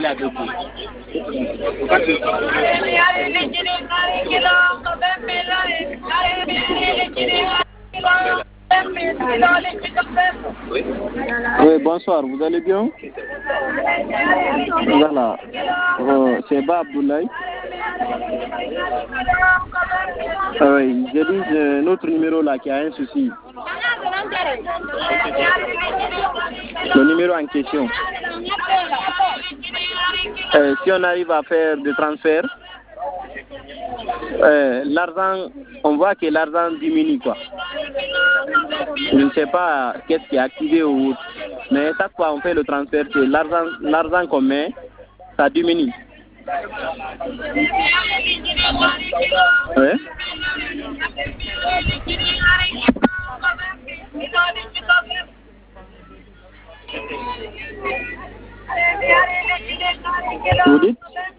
Oui, bonsoir, vous allez bien? Voilà, c'est Bab Abdoulaye. Oui, j'ai dit notre numéro là qui a un souci. Le numéro en question. Si on arrive à faire des transferts, l'argent, on voit que l'argent diminue quoi. Je ne sais pas qu'est-ce qui est activé ou autre, mais chaque fois on fait le transfert, c'est l'argent qu'on met, ça diminue. Ouais. Vous dites?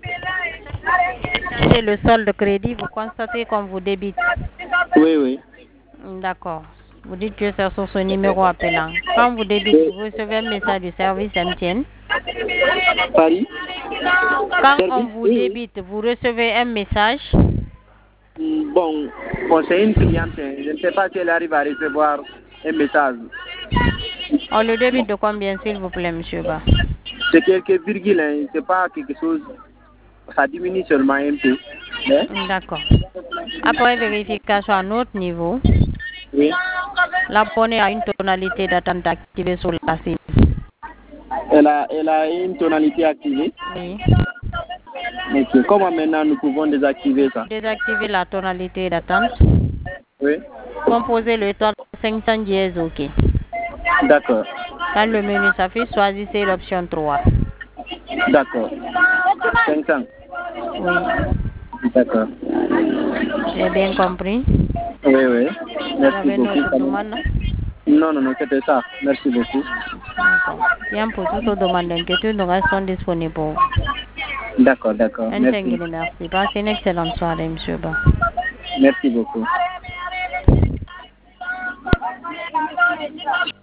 C'est le solde de crédit, vous constatez qu'on vous débite. Oui, oui. D'accord. Vous dites que c'est sur ce numéro appelant. Quand vous débitez, vous recevez un message du service MTN. Paris? Quand on vous débite, vous recevez un message. Bon, c'est une cliente. Je ne sais pas si elle arrive à recevoir un message. On le débite de combien, s'il vous plaît, monsieur Ba? C'est quelques virgules, hein. C'est pas quelque chose. Ça diminue seulement un peu. D'accord. Après vérification à notre niveau, oui. l'abonné a une tonalité d'attente activée sur la SIM. Elle a une tonalité activée? Oui. Ok. Comment maintenant nous pouvons désactiver ça? Désactiver la tonalité d'attente. Oui. Composez le étoile 500 dièse OK. D'accord. Quand le menu s'affiche, choisissez l'option 3. D'accord. 500. Oui. D'accord. J'ai bien compris. Oui, oui. Merci Vous avez beaucoup. demande? Non, c'était ça. Merci beaucoup. D'accord. Bien pour toute demande d'inquiétude, nous restons disponibles pour vous. D'accord. Merci. Merci. Passez une excellente soirée, monsieur Ba. Merci beaucoup.